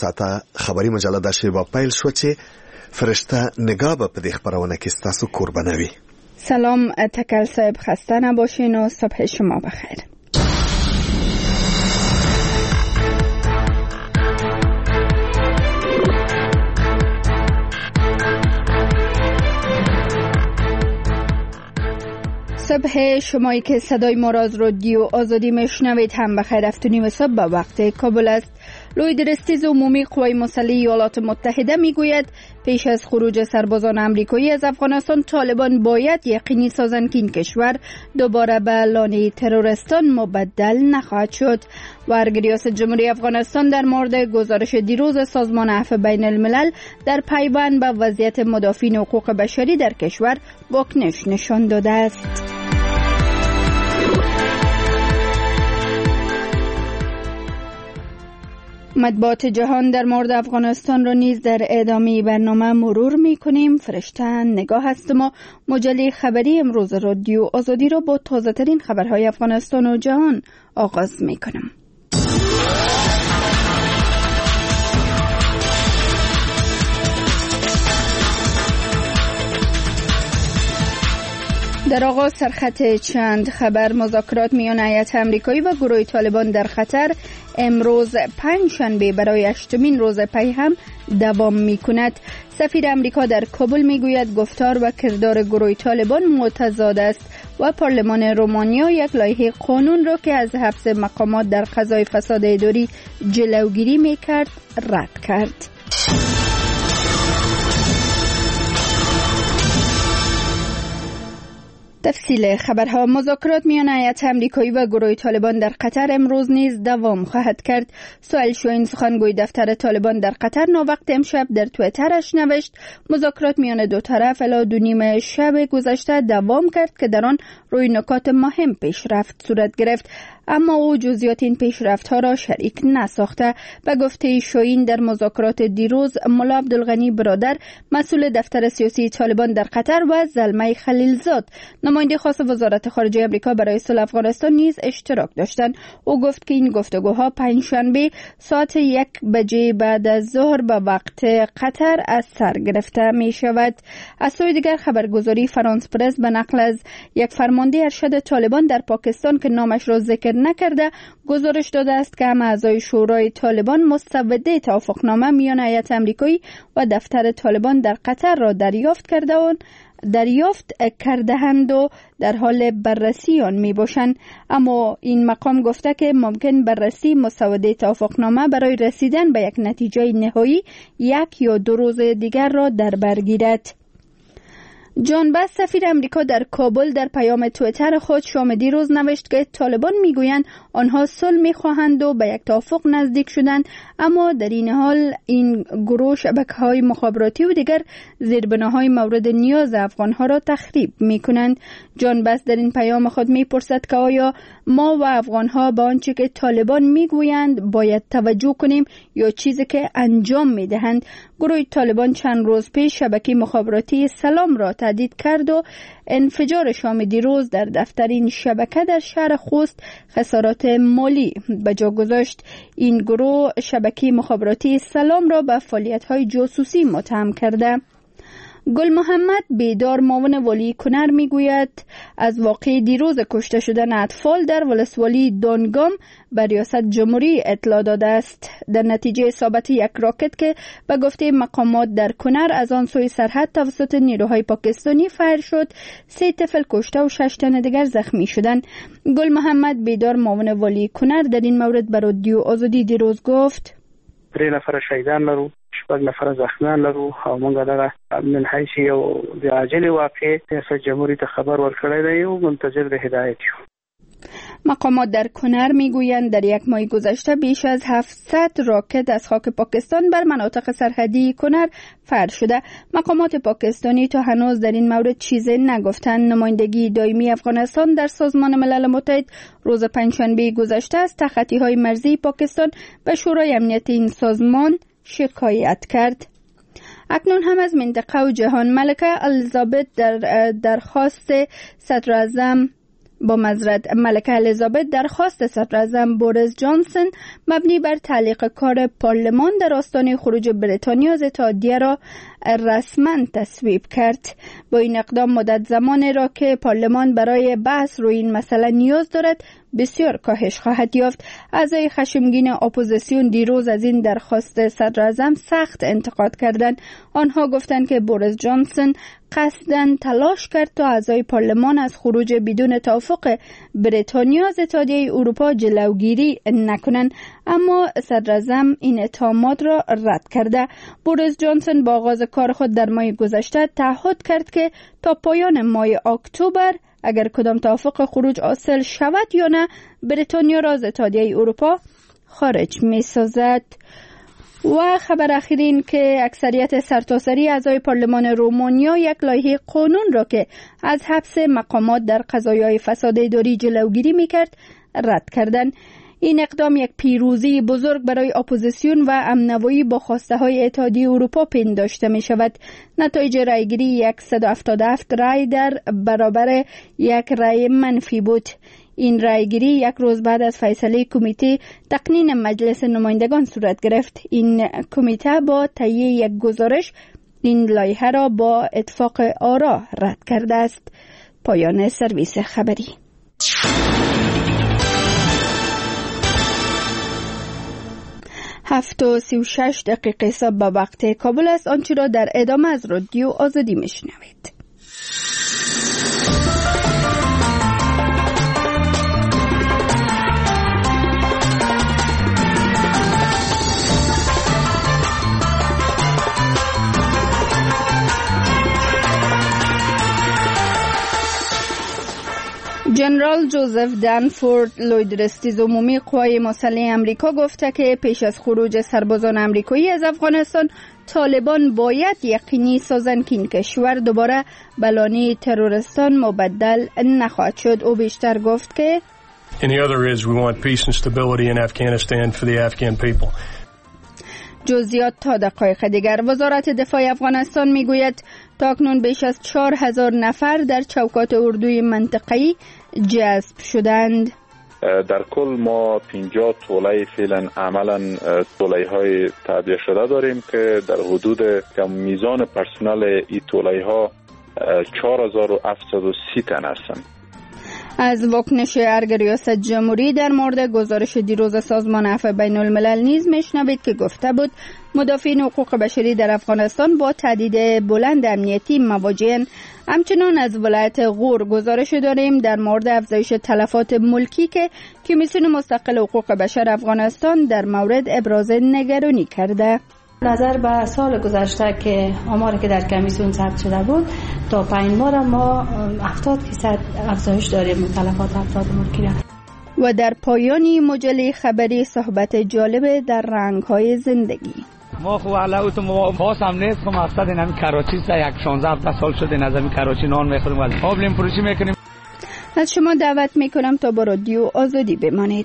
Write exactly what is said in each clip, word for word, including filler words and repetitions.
ساعته خبری مجله د شیبا پیل شو چې فرشته نگاه به په دې خبرونه کې ستاسو قربانه وي. سلام تکل صاحب، خسته نباشین و صبح شما بخیر. صبح شمایی که صدای ما را از رادیو آزادی میشنوید هم بخیر. هفت و نیم صبح به وقت کابل است. لوی درستیز عمومی قوای مسلح ایالات متحده میگوید پیش از خروج سربازان آمریکایی از افغانستان طالبان باید یقینی سازند که این کشور دوباره به لانه تروریستان مبدل نخواهد شد. و ریاست جمهوری افغانستان در مورد گزارش دیروز سازمان عفو بین الملل در پیوند به وضعیت مدافعین حقوق بشری در کشور واکنش نشان داده است. مطبوعات جهان در مورد افغانستان را نیز در ادامه برنامه مرور می کنیم. فرشته نگاه هست. ما مجله خبری امروز رادیو آزادی را با تازه ترین خبرهای افغانستان و جهان آغاز می کنم. در آغاز سرخط چند خبر. مذاکرات میان هیئت آمریکایی و گروه طالبان در قطر امروز پنج شنبه برای هشتمین روز پی هم دوام می کند. سفیر آمریکا در کابل می گوید گفتار و کردار گروه طالبان متضاد است و پارلمان رومانیا یک لایحه قانون را که از حبس مقامات در قضای فساد اداری جلوگیری می کرد رد کرد. تفصیل خبرها. مذاکرات میان هیئت آمریکایی و گروه طالبان در قطر امروز نیز دوام خواهد کرد. سوال شوین سخنگوی دفتر طالبان در قطر ناوقت امشب در توییترش نوشت مذاکرات میان دو طرف الی دو نیم شب گذشته دوام کرد که در آن روی نکات مهم پیشرفت صورت گرفت، اما او جزئیات این پیشرفت‌ها را شریک نساخته. به گفته شوین در مذاکرات دیروز ملا عبدالغنی برادر مسئول دفتر سیاسی طالبان در قطر و زلمه خلیلزاد نماینده خاص وزارت خارجه آمریکا برای صلح افغانستان نیز اشتراک داشتند. او گفت که این گفتگوها پنجشنبه ساعت یک بجه بعد از ظهر به وقت قطر از سر گرفته می شود. از سوی دیگر خبرگزاری فرانس پرس به نقل از یک فرمانده ارشد طالبان در پاکستان که نامش را ذکر نکرده گزارش داده است که هم اعضای شورای طالبان مستوده توافقنامه میان هیئت آمریکایی و دفتر طالبان در قطر را دریافت کرده و دریافت کرده‌اند و در حال بررسی آن می باشند، اما این مقام گفته که ممکن بررسی مسوده توافقنامه برای رسیدن به یک نتیجه نهایی یک یا دو روز دیگر را در بر گیرد. جان بس سفیر امریکا در کابل در پیام توییتر خود شام دیروز نوشت که طالبان میگویند آنها صلح میخواهند و به یک توافق نزدیک شدند، اما در این حال این گروه شبکه‌های مخابراتی و دیگر زیربناهای مورد نیاز افغانها را تخریب میکنند. جان بس در این پیام خود میپرسد که آیا ما و افغانها به آنچه که طالبان میگویند باید توجه کنیم یا چیزی که انجام میدهند؟ گروه طالبان چند روز پیش شبکه مخابراتی سلام را تهدید کرد و انفجار شام دیروز در دفتر این شبکه در شهر خوست خسارات مالی به جا گذاشت. این گروه شبکه مخابراتی سلام را به فعالیت‌های جاسوسی متهم کرده. گل محمد بیدار معاون والی کنر میگوید از واقعه دیروز کشته شدن اطفال در ولسوالی دانگام به ریاست جمهوری اطلاع داده است. در نتیجه اصابت یک راکت که به گفته مقامات در کنر از آن سوی سرحد توسط نیروهای پاکستانی فایر شد، سه طفل کشته و شش تن دیگر زخمی شدند. گل محمد بیدار معاون والی کنر در این مورد به رادیو آزادی دیروز گفت: درې نفر شهیدان لرو، شپږ نفر زخمیان لرو او موږ دغه من حیث یو د عاجل واقع ریاست جمهوری ته خبر ورکړی دی او منتظر د هدایت یو. مقامات در کنر میگویند در یک ماه گذشته بیش از هفتصد راکت از خاک پاکستان بر مناطق سرحدی کنر فایر شده. مقامات پاکستانی تا هنوز در این مورد چیزی نگفتند. نمایندگی دائمی افغانستان در سازمان ملل متحد روز پنجشنبه گذشته از تخطی‌های مرزی پاکستان به شورای امنیت این سازمان شکایت کرد. اکنون هم از منطقه و جهان. ملکه الیزابت در درخواست صدراعظم با معذرت ملکه الیزابت درخواست صدراعظم بوریس جانسون مبنی بر تعلیق کار پارلمان در آستانه خروج بریتانیا از اتحادیه را رسما تصویب کرد. با این اقدام مدت زمانی را که پارلمان برای بحث روی این مسئله نیاز دارد بسیار کاهش خواهد یافت. اعضای خشمگین اپوزیسیون دیروز از این درخواست صدراعظم سخت انتقاد کردند. آنها گفتند که بوریس جانسون قصداً تلاش کرد تا اعضای پارلمان از خروج بدون توافق بریتانیا از اتحادیه اروپا جلوگیری نکنند، اما صدراعظم این اتهامات را رد کرده. بوریس جانسون با آغاز کار خود در ماه گذشته تعهد کرد که تا پایان ماه اکتبر اگر کدام توافق خروج حاصل شود یا نه بریتانیا را از اتحادیه اروپا خارج می سازد. و خبر اخیرین که اکثریت سرتاسری اعضای پارلمان رومانیا یک لایحه قانون را که از حبس مقامات در قضایای فساد اداری جلوگیری میکرد رد کردند. این اقدام یک پیروزی بزرگ برای اپوزیسیون و امنوایی با خواسته های اتحادیه اروپا پنداشته می شود. نتایج رایگیری صد و هفتاد و هفت رای در برابر یک رای منفی بود. این رایگیری یک روز بعد از فیصله کمیته تقنین مجلس نمایندگان صورت گرفت. این کمیته با تهیه یک گزارش این لایحه را با اتفاق آرا رد کرده است. پایان سرویس خبری. هفت و سی و شش دقیقه صبح به وقت کابل است. آنچه را در ادامه از رادیو آزادی میشنوید. جنرال جوزف دنفورد لویدرستیز عمومی قوای مسلح امریکا گفته که پیش از خروج سربازان امریکایی از افغانستان طالبان باید یقینی سازند که این کشور دوباره به لانه تروریستان مبدل نخواهد شد. او بیشتر گفت که And the other is we want peace and stability in Afghanistan for the Afghan people. جزئیات تا دقایق دیگر. وزارت دفاع افغانستان میگوید تاکنون بیش از چهار هزار نفر در چوکات اردوی منطقه‌ای جذب شدند. در کل ما پنجاه توله فعلا عملا توله های تعبیه شده داریم که در حدود میزان پرسنل این توله ها چهار هزار و هفتصد و سی تن هستند. از واکنش ارگ ریاست جمهوری در مورد گزارش دیروز سازمان عفو بین الملل نیز میشنوید که گفته بود مدافعین حقوق بشری در افغانستان با تهدید بلند امنیتی مواجهند. همچنان از ولایت غور گزارش داریم در مورد افزایش تلفات ملکی که کمیسیون مستقل حقوق بشر افغانستان در مورد ابراز نگرانی کرده. نظر به سال گذشته که آماری که در کمیسیون ثبت شده بود تا پنج ماه ما هفتاد درصد افزایش داریم تلفات افراد ملکی را. و در پایانی مجله خبری صحبت جالب در رنگ‌های زندگی. ما خو علاوه تو ما خاص هم نیست خو مقصد اینم کراچی است. یک شانزده هفته سال شده نظامی کراچی نان میخوریم ولی آبلیم فروشی میکنیم. از شما دعوت میکنم تا با رادیو آزادی بمانید.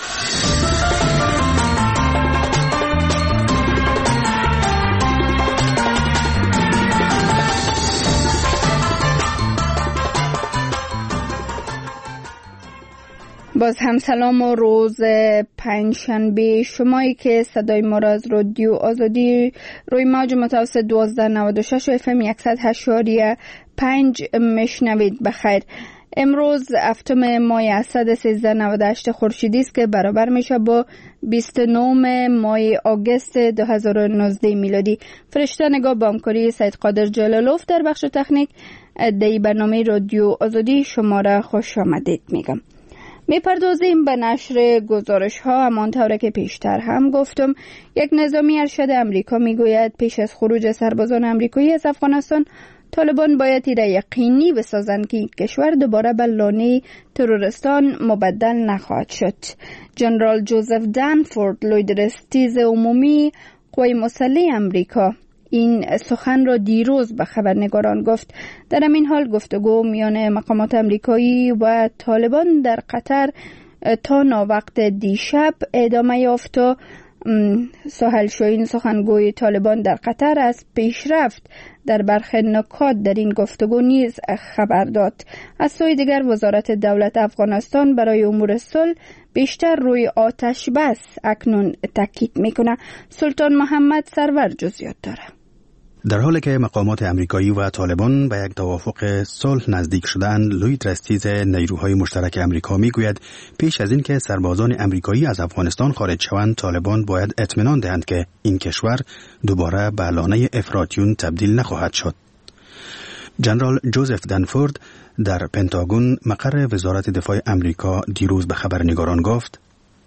باز هم سلام و روز پنجشنبه شمایی که صدای ما را از رادیو آزادی روی موج متوسط دوازده نود و شش و اف ام صد و هشت و پنج میشنوید بخیر. امروز هفتم ماه اسد سیزده نود و هشت خورشیدی است که برابر میشه با بیست و نه ماه آگوست دو هزار و نوزده میلادی. فرشته نگاه با همکاری سید قادر جلالوف در بخش تکنیک در برنامه رادیو آزادی شما را خوش آمدید میگم. میپردازیم به نشر گزارش ها. همانطور که پیشتر هم گفتم یک نظامی ارشد امریکا میگوید پیش از خروج سربازان امریکایی از افغانستان طالبان باید را یقینی بسازند که این کشور دوباره به لانه تروریستان مبدل نخواهد شد. جنرال جوزف دنفورد لویدرستیز عمومی قوای مسلح امریکا این سخن را دیروز به خبرنگاران گفت. در همین حال گفتگو میان مقامات امریکایی و طالبان در قطر تا ناوقت دیشب ادامه یافت و سهیل شاهین سخنگوی طالبان در قطر از پیشرفت در برخی نکات در این گفتگو نیز خبر داد. از سوی دیگر وزارت دولت افغانستان برای امور صلح بیشتر روی آتش بس اکنون تاکید میکنه. سلطان محمد سرور جزئیات داره. در حالی که مقامات امریکایی و طالبان به یک توافق صلح نزدیک شدند، لوید رستیز نیروهای مشترک امریکا میگوید پیش از اینکه سربازان امریکایی از افغانستان خارج شوند، طالبان باید اطمینان دهند که این کشور دوباره به لانه افراطیون تبدیل نخواهد شد. جنرال جوزف دنفورد در پنتاگون مقر وزارت دفاع امریکا دیروز به خبرنگاران گفت: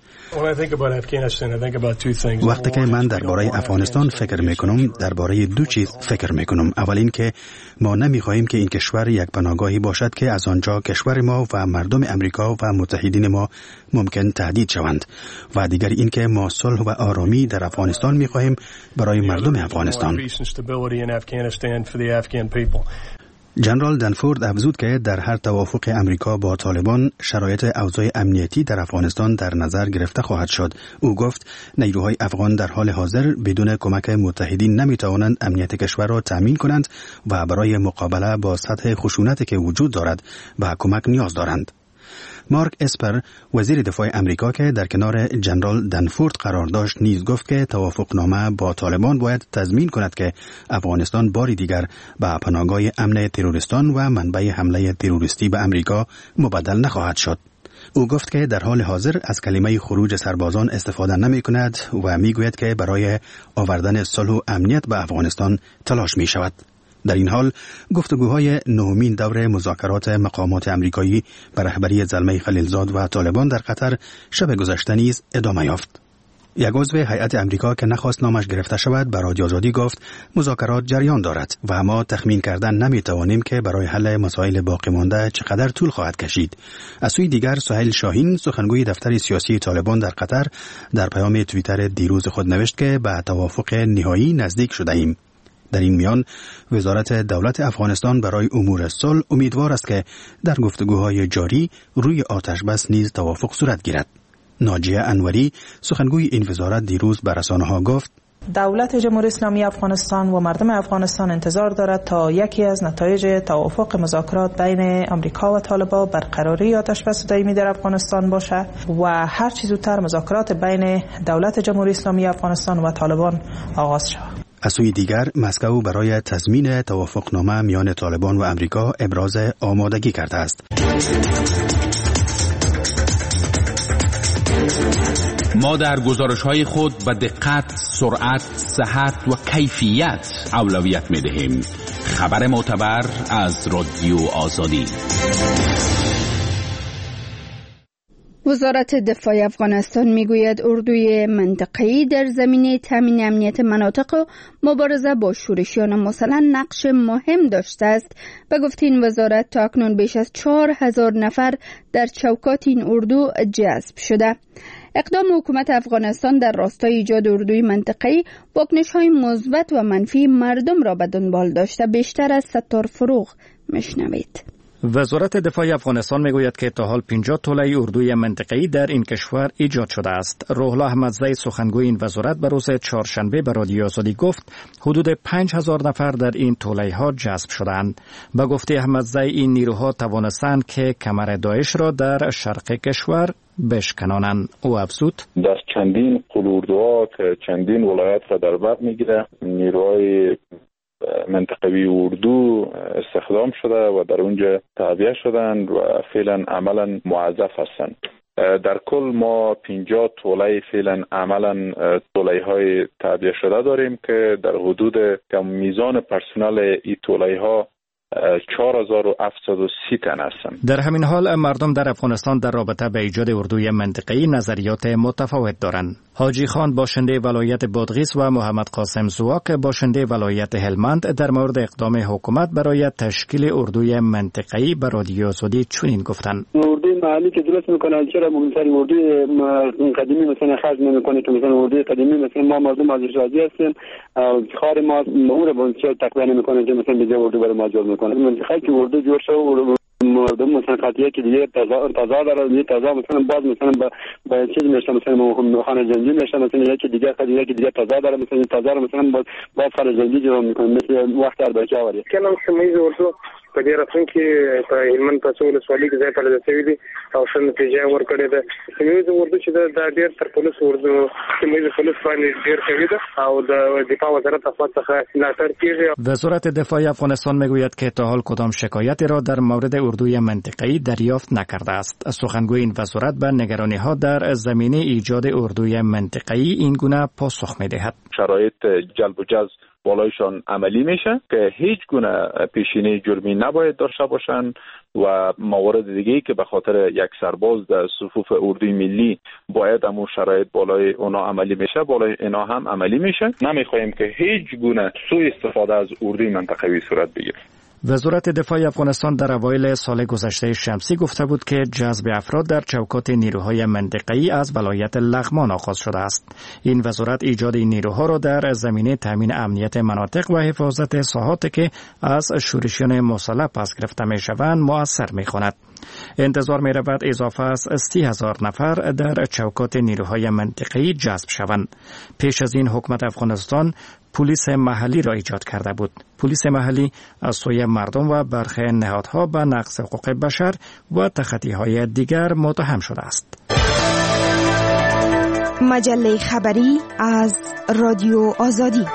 وقتی که من درباره افغانستان فکر میکنم، درباره دو چیز فکر میکنم. اول این که ما نمیخواهیم که این کشور یک پناهگاهی باشد که از آنجا کشور ما و مردم امریکا و متحدین ما ممکن تهدید شوند، و دیگر این که ما صلح و آرامی در افغانستان میخواهیم برای مردم افغانستان. جنرال دنفورد افزود که در هر توافق امریکا با طالبان شرایط اوضاع امنیتی در افغانستان در نظر گرفته خواهد شد. او گفت نیروهای افغان در حال حاضر بدون کمک متحدین نمیتوانند امنیت کشور را تامین کنند و برای مقابله با سطح خشونتی که وجود دارد به کمک نیاز دارند. مارک اسپر وزیر دفاع امریکا که در کنار جنرال دنفورد قرار داشت نیز گفت که توافقنامه با طالبان باید تضمین کند که افغانستان باری دیگر به پناهگاه امن تروریستان و منبع حمله تروریستی به امریکا مبدل نخواهد شد. او گفت که در حال حاضر از کلمه خروج سربازان استفاده نمی کند و می گوید که برای آوردن صلح و امنیت به افغانستان تلاش می شود. در این حال گفتگوهای نهمین دور مذاکرات مقامات امریکایی به رهبری زلمه خلیلزاد و طالبان در قطر شب گذشته نیز ادامه یافت. یک عضو هیئت امریکا که نخواست نامش گرفته شود به رادیو آزادی گفت مذاکرات جریان دارد و ما تخمین کردن نمی توانیم که برای حل مسائل باقی مانده چقدر طول خواهد کشید. از سوی دیگر سهیل شاهین سخنگوی دفتر سیاسی طالبان در قطر در پیام توییتر دیروز خود نوشت که به توافق نهایی نزدیک شده ایم. در این میان وزارت دولت افغانستان برای امور صلح امیدوار است که در گفتگوهای جاری روی آتش بس نیز توافق صورت گیرد. ناجیه انوری سخنگوی این وزارت دیروز به رسانه‌ها گفت دولت جمهوری اسلامی افغانستان و مردم افغانستان انتظار دارد تا یکی از نتایج توافق مذاکرات بین آمریکا و طالبان برقراری آتش بس دائمی در افغانستان باشد و هر چه زودتر مذاکرات بین دولت جمهوری اسلامی افغانستان و طالبان آغاز شود. از سوی دیگر مسکو برای تضمین توافقنامه میان طالبان و امریکا ابراز آمادگی کرده است. ما در گزارش‌های خود به دقت، سرعت، صحت و کیفیت اولویت می‌دهیم. خبر معتبر از رادیو آزادی. وزارت دفاع افغانستان میگوید اردوی منطقه‌ای در زمینه تامین امنیت مناطق و مبارزه با شورشیان مسلح نقش مهم داشته است. به گفته این وزارت تا اکنون بیش از چهار هزار نفر در چوکات این اردو جذب شده. اقدام حکومت افغانستان در راستای ایجاد اردوی منطقه‌ای واکنش‌های مثبت و منفی مردم را به دنبال داشته. بیشتر از ستار فروغ میشنوید. وزارت دفاع افغانستان میگوید که تا حال پنجاه توله اردوی منطقه‌ای در این کشور ایجاد شده است. روح الله احمدزی سخنگوی این وزارت به روز چهارشنبه به رادیو آزادی گفت حدود پنج هزار نفر در این توله‌ها جذب شدند. به گفته احمدزی این نیروها توانستند که کمر داعش را در شرق کشور بشکنانند. او افزود در چندین قلوردوها که چندین ولایت را در بر میگیره نیروهای منطقوی اردو استخدام شده و در اونجا تعبیه شدند و فعلا عملا موظف هستند. در کل ما پنجاه توله فعلا عملا توله های تعبیه شده داریم که در حدود میزان پرسنل این توله ها چهار هزار و هفتصد و سی تن هستند. در همین حال مردم در افغانستان در رابطه به ایجاد اردوی منطقه‌ای نظریات متفاوت دارند. حاجی خان باشنده ولایت بادغیس و محمد قاسم زواک باشنده ولایت هلمند در مورد اقدام حکومت برای تشکیل اردوی منطقه‌ای به رادیو آزادی چنین گفتند: اردوی محلی که درست میکنن چرا مثلا اردوی قدیمی مثلا خرج نمیکنه که مثلا اردوی قدیمی مثلا ما مردم ازش راضی هستیم، خار ما اون رو چرا تقویت نمیکنه که مثلا به اردو برای ما جور میکنه. منطقه‌ای که اردو جور شده مردم مثلا قضیه که دیگه تازه تازه داره دیگه تازه مثلا باز مثلا با با چیز میشه مثلا خانه جنگی میشه مثلا یکی دیگه قضیه که دیگه تازه داره مثلا تازه مثلا با با خانه جنگی جوړ میکنه مثل وخت اربچا وری کله سمې ورته په دې راتلون کې په هلمند په څول سوالي کې ځای په لږه سوي دي او څنګه نتیجه ورکړې ده سمې ورته چې دا ډېر تر پولیس ورته سمې پولیس باندې ډېر کوي ده او د دفاع وزارت افغان څخه ملاتړ کیږي. وزارت دفاع افغانستان میگوید که تا حال کدام شکایتی را در مورد اردوی منطقه‌ای دریافت نکرده است. سخنگوی این وزارت به نگرانی‌ها در زمینه ایجاد اردوی منطقه‌ای این گونه پاسخ می‌دهد. شرایط جلب و جذب بالایشان عملی میشه که هیچ گونه پیشینه جرمی نباید داشته باشند و موارد دیگه‌ای که به خاطر یک سرباز در صفوف اردوی ملی باید امو شرایط بالای اونا عملی میشه بالای اینا هم عملی میشه. نمیخوایم که هیچ گونه سوء استفاده از اردوی منطقوی صورت بگیره. وزارت دفاع افغانستان در اوایل سال گذشته شمسی گفته بود که جذب افراد در چوکات نیروهای منطقه‌ای از ولایت لغمان آغاز شده است. این وزارت ایجاد این نیروها را در زمینه تامین امنیت مناطق و حفاظت ساحاتی که از شورشیان مسلح پس گرفته می‌شوند مؤثر می‌خواند. انتظار می‌رود اضافه از سی هزار نفر در چوکات نیروهای منطقه‌ای جذب شوند. پیش از این حکومت افغانستان پلیس محلی را ایجاد کرده بود. پلیس محلی از سوی مردم و برخی نهادها به نقض حقوق بشر و تخطی‌های دیگر متهم شده است. مجله خبری از رادیو آزادی.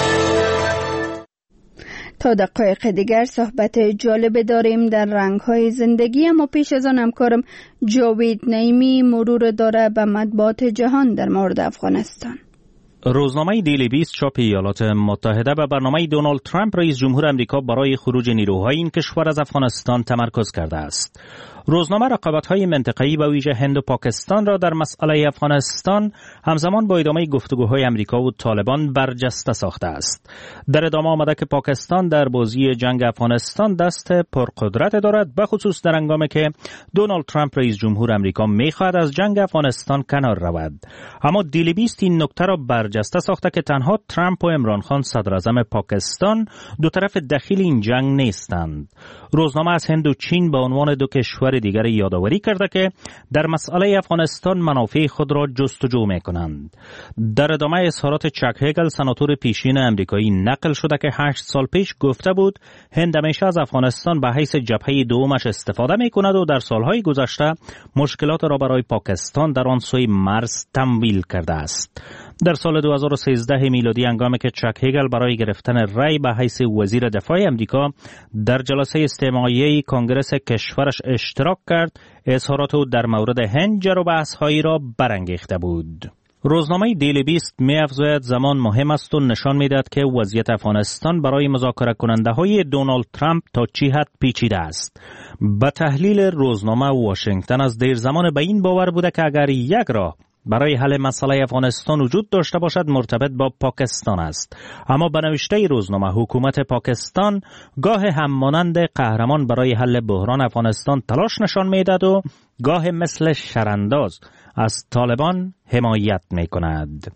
تا دقایق دیگر صحبت جالب داریم در رنگ‌های زندگی، اما پیش از آن همکارم جاوید نعیمی مرور داره به مطبوعات جهان در مورد افغانستان. روزنامه دیلی بیست چاپ ایالات متحده به برنامه دونالد ترامپ رئیس جمهور آمریکا برای خروج نیروهای این کشور از افغانستان تمرکز کرده است. روزنامه رقابت‌های منطقه‌ای به ویژه هند و پاکستان را در مسئله افغانستان همزمان با ادامه گفتگوهای آمریکا و طالبان برجسته ساخته است. در ادامه آمده که پاکستان در بازی جنگ افغانستان دست پرقدرت دارد، به خصوص در هنگامی که دونالد ترامپ رئیس جمهور آمریکا می‌خواهد از جنگ افغانستان کنار رود. اما دیلی بیست این نکته را برجسته ساخته که تنها ترامپ و عمران خان صدر اعظم پاکستان دو طرف دخیل این جنگ نیستند. روزنامه از هند و چین به عنوان دو کشور دیگر یادآوری کرده که در مسئله افغانستان منافع خود را جستجو می‌کنند. در ادامه اظهارات چک هگل سناتور پیشین آمریکایی نقل شده که هشت سال پیش گفته بود هند همیشه از افغانستان به حیث جبهه دومش استفاده می‌کند و در سالهای گذشته مشکلات را برای پاکستان در آن سوی مرز تمویل کرده است. در سال دو هزار و سیزده میلادی هنگامی که چک هگل برای گرفتن رأی به حیث وزیر دفاع آمریکا در جلسه استماعیه کنگره کشورش اشتراک کرد، اظهارات او در مورد هند جر و بحث‌هایی را برانگیخته بود. روزنامه دیلی بیست می‌افزاید زمان مهم است و نشان می‌دهد که وضعیت افغانستان برای مذاکره کننده‌های دونالد ترامپ تا چی حد پیچیده است. به تحلیل روزنامه واشنگتن از دیر زمان به این باور بوده که اگر یک راه برای حل مسئله افغانستان وجود داشته باشد مرتبط با پاکستان است، اما به نوشته روزنامه حکومت پاکستان گاه هم مانند قهرمان برای حل بحران افغانستان تلاش نشان میدهد و گاه مثل شرانداز از طالبان حمایت میکند.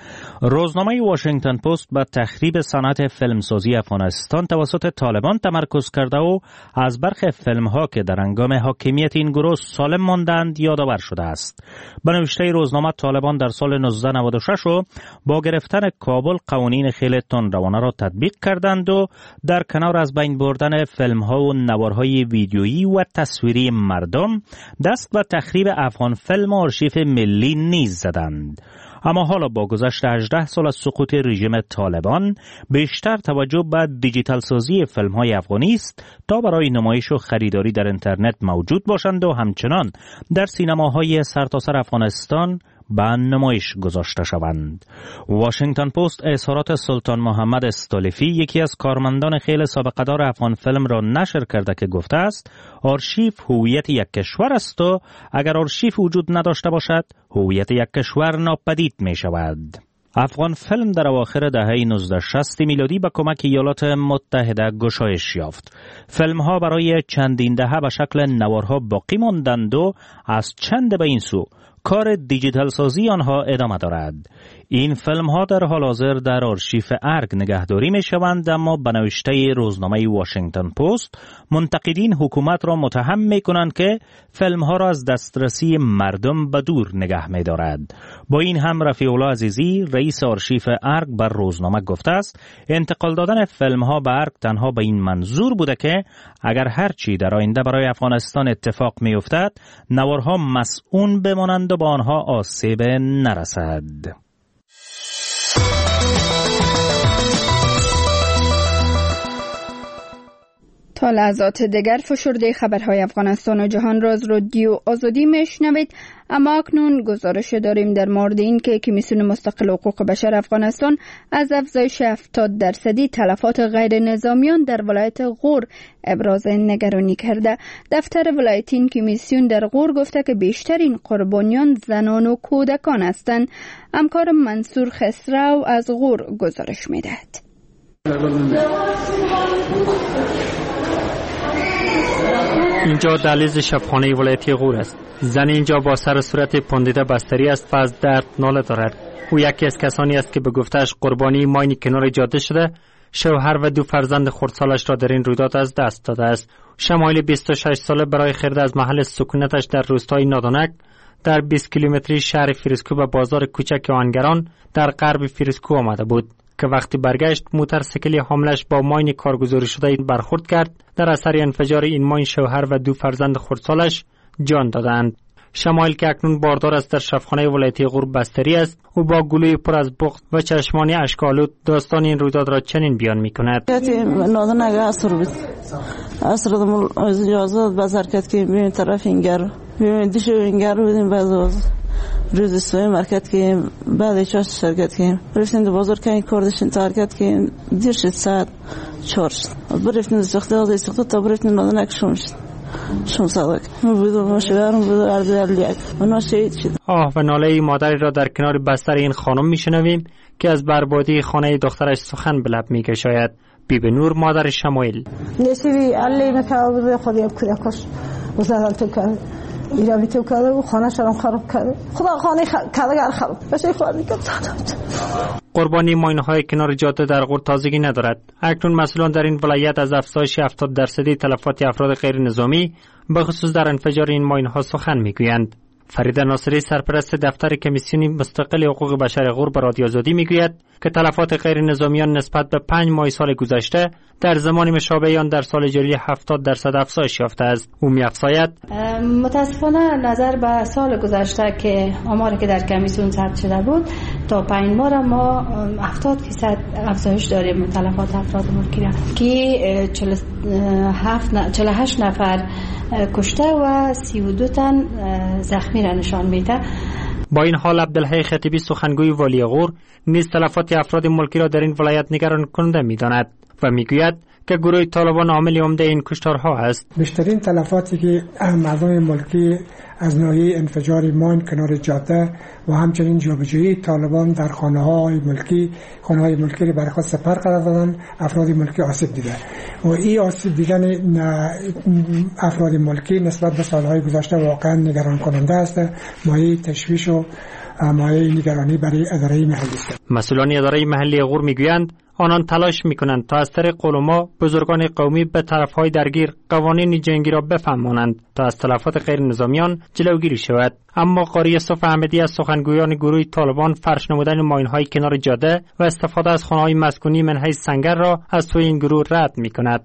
روزنامه واشنگتن پست به تخریب صنعت فیلمسازی افغانستان توسط طالبان تمرکز کرده و از برخی فیلم‌ها که در هنگام حاکمیت این گروه سالم ماندند یادآور شده است. به نوشته روزنامه طالبان در سال نوزده نود و شش و با گرفتن کابل قوانین خیلی تندروانه را تطبیق کردند و در کنار از بین بردن فیلم‌ها و نوارهای ویدیویی و تصویری مردم دست به تخریب افغان فیلم و آرشیو ملی نیز زدند. اما حالا با گذشت هجده سال از سقوط رژیم طالبان بیشتر توجه به دیجیتال سازی فیلم های افغانی است تا برای نمایش و خریداری در اینترنت موجود باشند و همچنان در سینماهای سرتاسر افغانستان به نمایش گذاشته شوند. واشنگتن پست اظهارات سلطان محمد استالیفی یکی از کارمندان خیلی سابقه‌دار افغان فیلم را نشر کرده که گفته است آرشیو هویت یک کشور است و اگر آرشیو وجود نداشته باشد هویت یک کشور ناپدید می شود. افغان فیلم در اواخر دهه نوزده شصت میلادی به کمک ایالات متحده گشایش یافت. فیلم ها برای چندین دهه به شکل نوارها باقی ماندند و از چند به این سو کار دیجیتال سازی آنها ادامه دارد. این فیلم ها در حال حاضر در آرشیف ارگ نگهداری می شوند، اما به نوشته روزنامه واشنگتن پست منتقدین حکومت را متهم می کنند که فیلم ها را از دسترسی مردم به دور نگه می دارد. با این هم رفیع الله عزیزی رئیس آرشیف ارگ بر روزنامه گفته است انتقال دادن فیلم ها به ارگ تنها به این منظور بوده که اگر هرچی در آینده برای افغانستان اتفاق می افتد نوارها مسئول بمانند و با آنها آسیب نرسد. تا لحظات دیگر فشرده خبرهای افغانستان و جهان را از رادیو آزادی میشنوید. اما اکنون گزارش داریم در مورد این که کمیسیون مستقل حقوق بشر افغانستان از افزایش هفتاد درصدی تلفات غیر نظامیان در ولایت غور ابراز نگرانی کرده. دفتر ولایتی این کمیسیون در غور گفته که بیشترین قربانیان زنان و کودکان هستند. همکار منصور خسرو از غور گزارش میدهد. اینجا دهلیز شبخانه ولایتی غور است. زن اینجا با سر صورت پوندیده بستری است و از درد ناله دارد. او یکی از کسانی است که به گفته‌اش قربانی ماین کنار جاده شده، شوهر و دو فرزند خردسالش را در این رویداد از دست داده است. شمایل بیست و شش ساله برای خرید از محل سکونتش در روستای نادانک در بیست کیلومتری شهر فیروزکو به بازار کوچک آهنگران در غرب فیروزکو آمده بود که وقتی برگشت موتورسیکل حاملش با ماین کارگزاری شده برخورد کرد. در اثر انفجار این ماین شوهر و دو فرزند خردسالش جان دادند. شمایل که اکنون باردار است در شفاخانه ولایتی غور بستری است، او با گلوی پر از بغض و چشمانی اشک‌آلود داستان این رویداد را چنین بیان می‌کند. نادانگ عصر بود. عصر دم از اجازه بازار کرد که ببین طرف اینگر ببین دیش اینگر بودیم باز روز سوی مرکت که بعد چاش شرکت که رفتیم دو بازار کنی کردشین تارکت که دیر شد ساعت چهار شد برفتیم دستخته از دستخته تا برفتیم نادانگ شون شد شون صدق بود و شوهرم بود ارزی علیک اونا شهید شد. آه و ناله مادری را در کنار بستر این خانم میشنویم که از بربادی خانه دخترش سخن به لب میکشاید. بیبی نور مادر شمایل نشیدی علی مکاوب خودی کودکش وزارت تو کرد ایرانی تو کرده و خانه شرم خراب کرده. خدا خانه کارگر خراب بشه خودی که قربانی ماین‌های کنار جاده در غور تازگی ندارد. اکنون مسئولان در این ولایت از افزایش هفتاد درصدی تلفات افراد غیر نظامی به خصوص در انفجار این ماین‌ها سخن میگویند. فرید ناصری سرپرست دفتر کمیسیون مستقل حقوق بشر غور به رادیو آزادی میگوید که تلفات غیر نظامیان نسبت به پنج ماه سال گذشته در زمان مشابه آن در سال جاری هفتاد درصد افزایش یافته است. او می‌افزاید متاسفانه نظر به سال گذشته که آماری که در کمیسیون ثبت شده بود تا پنج ماه ما هفتاد درصد افزایش داریم تلفات افراد ملکی را که چهل و هشت نفر کشته و سی و دو تن زخمی را نشان میده. با این حال عبدالحی خطیبی سخنگوی والی غور نیز تلفات افراد ملکی را در این ولایت نگران کننده میداند و میگوید که گروه طالبان عامل عمده این کشتارها است. بیشترین تلفاتی که مردم ملکی از ناحیه انفجار ماین کنار جاده و همچنین جابجایی طالبان در خانه‌های ملکی خانه‌های ملکی را برخلاف سپر قرار دادن، افراد ملکی آسیب دیده و این آسیب دیدن افراد ملکی نسبت به سالهای گذشته واقعا نگران کننده است. مایه تشویش و مایه نگرانی برای اداره محلی است. مسئولان اداره محلی غور میگویند آنان تلاش میکنند تا از طریق علما بزرگان قومی به طرفهای درگیر قوانین جنگی را بفهمانند تا از تلفات غیر نظامیان جلوگیری شود. اما قاری یوسف احمدی از سخنگویان گروه طالبان فرش نمودن ماین‌های کنار جاده و استفاده از خانه‌های مسکونی من حیث سنگر را از سوی این گروه رد میکند.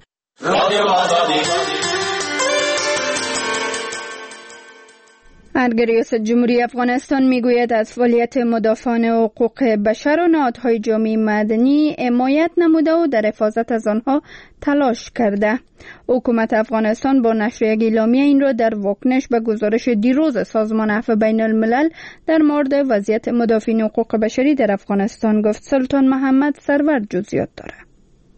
ارگ ریاست جمهوری افغانستان میگوید از فعالیت مدافعان حقوق بشر و نهادهای جامعه مدنی حمایت نموده و در حفاظت از آنها تلاش کرده. حکومت افغانستان با نشر یک اعلامیه این را در واکنش به گزارش دیروز سازمان عفو بین الملل در مورد وضعیت مدافعین حقوق بشری در افغانستان گفت. سلطان محمد سرور جزئیات دارد.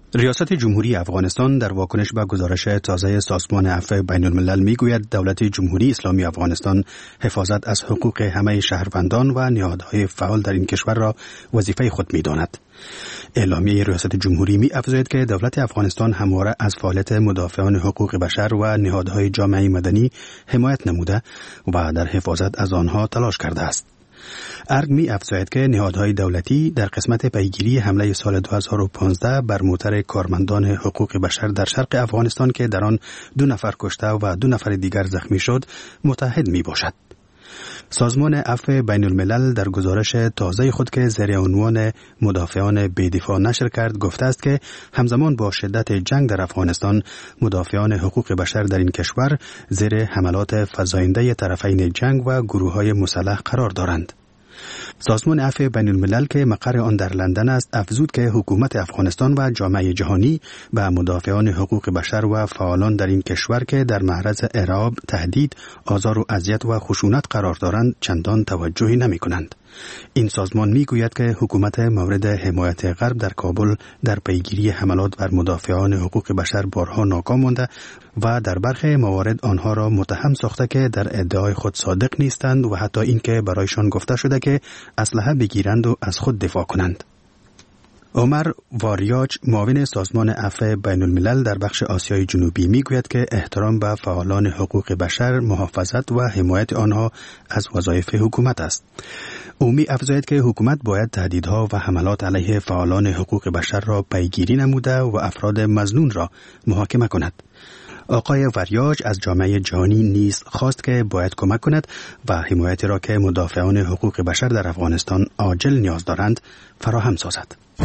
ریاست جمهوری افغانستان در واکنش به گزارش تازه سازمان عفو بین الملل میگوید دولت جمهوری اسلامی افغانستان حفاظت از حقوق همه شهروندان و نهادهای فعال در این کشور را وظیفه خود می‌داند. اعلامیه ریاست جمهوری می افزاید که دولت افغانستان همواره از فعالیت مدافعان حقوق بشر و نهادهای جامعه مدنی حمایت نموده و در حفاظت از آنها تلاش کرده است. ارگ می افزاید که نهادهای دولتی در قسمت پیگیری حمله سال دو هزار و پانزده بر موتر کارمندان حقوق بشر در شرق افغانستان که در آن دو نفر کشته و دو نفر دیگر زخمی شد متحد می باشد. سازمان عفو بین الملل در گزارش تازه خود که زیر عنوان مدافعان بی‌دفاع نشر کرد گفته است که همزمان با شدت جنگ در افغانستان مدافعان حقوق بشر در این کشور زیر حملات فزاینده طرفین جنگ و گروه‌های مسلح قرار دارند. سازمان عفو بین الملل که مقر آن در لندن است افزود که حکومت افغانستان و جامعه جهانی به مدافعان حقوق بشر و فعالان در این کشور که در معرض ارعاب، تهدید، آزار و اذیت و خشونت قرار دارند چندان توجهی نمی کنند. این سازمان می گوید که حکومت مورد حمایت غرب در کابل در پیگیری حملات بر مدافعان حقوق بشر بارها ناکام مانده و در برخی موارد آنها را متهم ساخته که در ادعای خود صادق نیستند و حتی اینکه برایشان گفته شده که اسلحه بگیرند و از خود دفاع کنند. عمر واریاج معاون سازمان عفو بین الملل در بخش آسیای جنوبی می گوید که احترام به فعالان حقوق بشر، محافظت و حمایت آنها از وظایف حکومت است. او می افزاید که حکومت باید تهدیدها و حملات علیه فعالان حقوق بشر را پیگیری نموده و افراد مظنون را محاکمه کند. آقای وریاج از جامعه جهانی نیز خواست که باید کمک کند و حمایتی را که مدافعان حقوق بشر در افغانستان عاجل نیاز دارند فراهم سازد.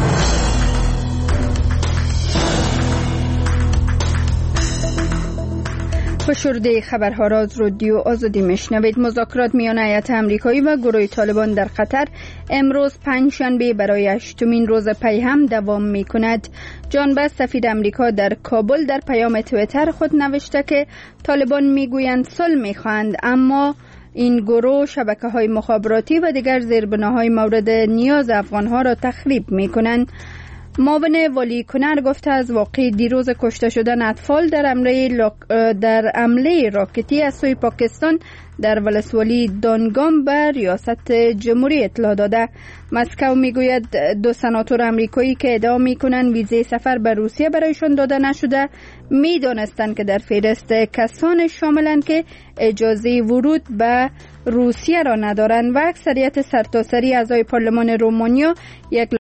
فشرده خبرها را از رادیو آزادی میشنوید. مذاکرات میان هیئت آمریکایی و گروه طالبان در قطر امروز پنجشنبه برای هشتمین روز پی هم دوام می کند. جان بس سفیر آمریکا در کابل در پیام توییتر خود نوشته که طالبان میگویند صلح میخواهند اما این گروه شبکه‌های مخابراتی و دیگر زیربناهای مورد نیاز افغانها را تخریب میکنند. معاون والی کنر گفته از واقع دیروز کشته شدن اطفال در حمله در حمله راکتی از سوی پاکستان در ولسوالی دانگام به ریاست جمهوری اطلاع داده. مسکو میگوید دو سناتور آمریکایی که ادعا میکنند ویزه سفر به روسیه برایشان داده نشده میدانستند که در فهرست کسان شاملند که اجازه ورود به روسیه را ندارند و اکثریت سرتاسری اعضای پارلمان رومانیا یک